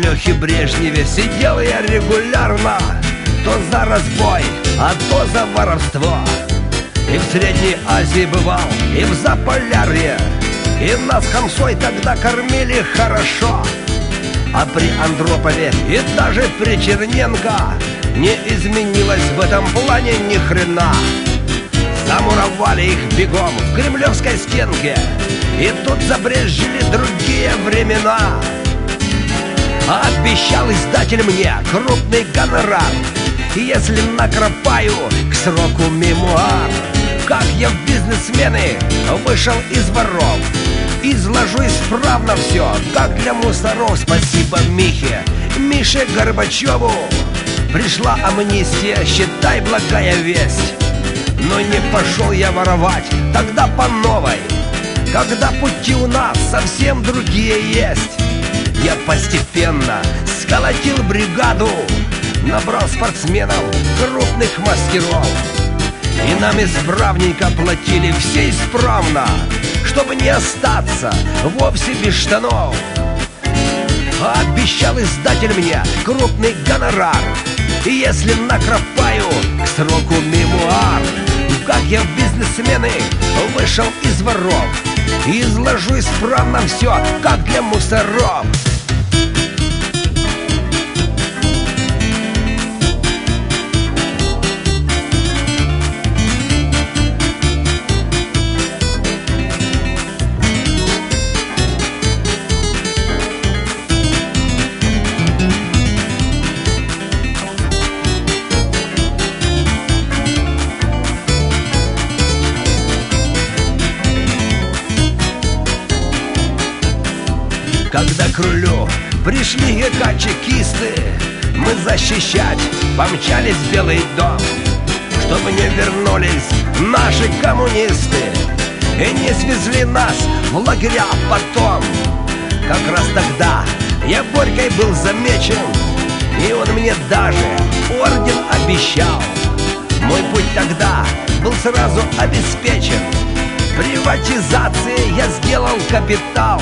Лехе Брежневе сидел я регулярно, то за разбой, а то за воровство. И в Средней Азии бывал, и в Заполярье, и нас хамсой тогда кормили хорошо. А при Андропове и даже при Черненко не изменилось в этом плане ни хрена. Замуровали их бегом в кремлевской стенке, и тут забрезжили другие времена. Обещал издатель мне крупный гонорар, если накропаю к сроку мемуар. Как я в бизнесмены вышел из воров, изложу исправно все, как для мусоров. Спасибо Мише Горбачеву, пришла амнистия, считай, благая весть. Но не пошел я воровать тогда по новой, когда пути у нас совсем другие есть. Я постепенно сколотил бригаду, набрал спортсменов, крупных мастеров, и нам исправненько платили все исправно, чтобы не остаться вовсе без штанов. Обещал издатель мне крупный гонорар, и если накропаю к сроку мемуар, как я в бизнесмены вышел из воров, изложу исправно все, как для мусоров. Когда к рулю пришли ГК-чекисты, мы защищать помчались в Белый дом, чтобы не вернулись наши коммунисты и не свезли нас в лагеря потом. Как раз тогда я Борькой был замечен, и он мне даже орден обещал. Мой путь тогда был сразу обеспечен, приватизацией я сделал капитал.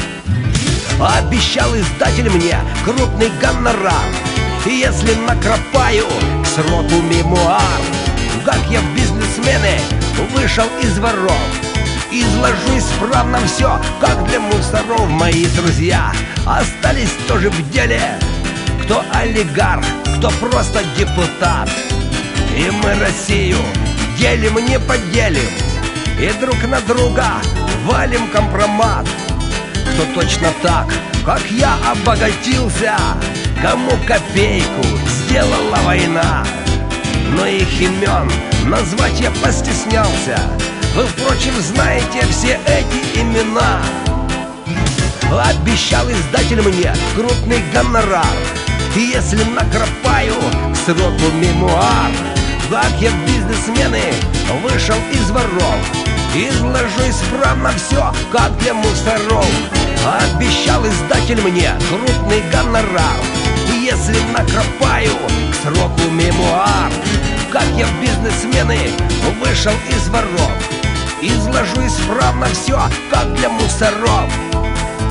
Обещал издатель мне крупный гонорар, и если накропаю к сроку мемуар, как я в бизнесмены вышел из воров, изложу исправно все, как для мусоров. Мои друзья остались тоже в деле, кто олигарх, кто просто депутат. И мы Россию делим, не поделим, и друг на друга валим компромат. Кто точно так, как я, обогатился, кому копейку сделала война. Но их имен назвать я постеснялся, вы, впрочем, знаете все эти имена. Обещал издатель мне крупный гонорар, и если накропаю к сроку мемуар, как я в бизнесмены вышел из воров, изложу исправно все, как для мусоров. Обещал издатель мне крупный гонорар, и если накропаю к сроку мемуар, как я в бизнесмены вышел из воров, изложу исправно все, как для мусоров.